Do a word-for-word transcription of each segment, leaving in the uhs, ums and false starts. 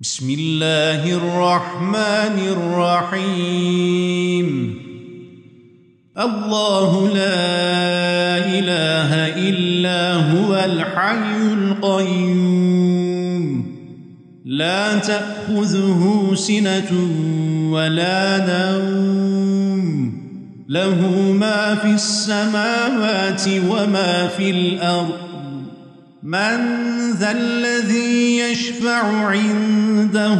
بسم الله الرحمن الرحيم. الله لا إله إلا هو الحي القيوم لا تأخذه سنة ولا نوم له ما في السماوات وما في الأرض من ذا الذي يشفع عنده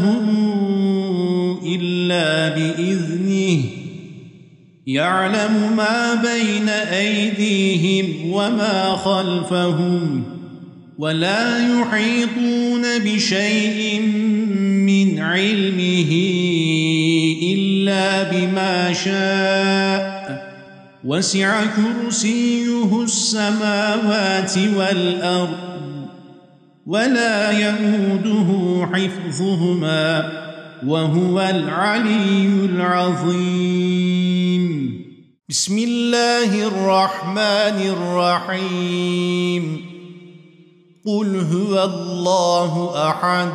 إلا بإذنه يعلم ما بين أيديهم وما خلفهم ولا يحيطون بشيء من علمه إلا بما شاء وسع كرسيه السماوات والأرض ولا يئوده حفظهما وهو العلي العظيم. بسم الله الرحمن الرحيم. قل هو الله أحد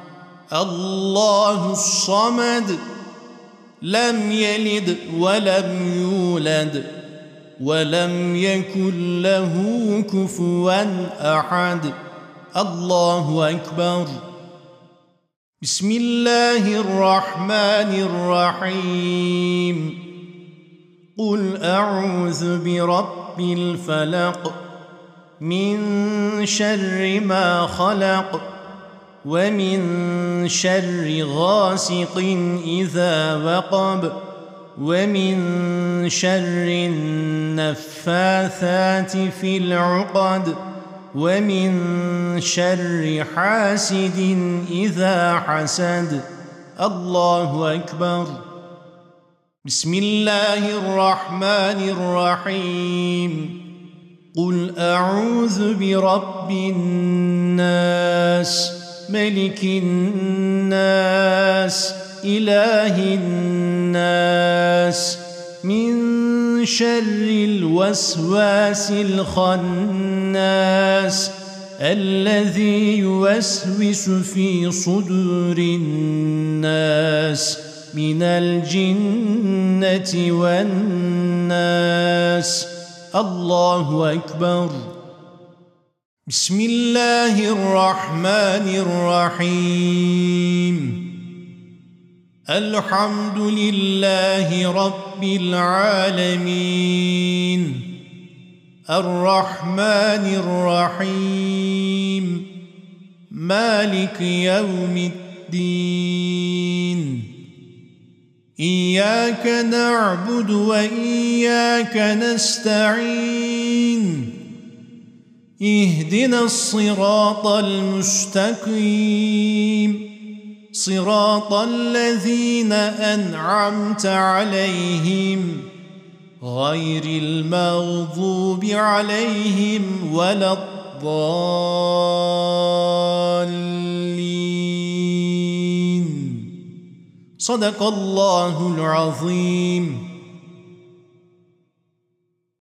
الله الصمد لم يلد ولم يولد ولم يكن له كفوا أحد الله أكبر. بسم الله الرحمن الرحيم. قل أعوذ برب الفلق من شر ما خلق ومن شر غاسق إذا وقب ومن شر النفاثات في العقد ومن شر حاسد إذا حسد الله أكبر. بسم الله الرحمن الرحيم. قل أعوذ برب الناس ملك الناس إله الناس من شر الوسواس الخناس الذي يوسوس في صدور الناس من الجنة والناس الله أكبر. بسم الله الرحمن الرحيم. الحمد لله رب العالمين الرحمن الرحيم مالك يوم الدين إياك نعبد وإياك نستعين اهدنا الصراط المستقيم صراط الذين أنعمت عليهم غير المغضوب عليهم ولا الضالين. صدق الله العظيم.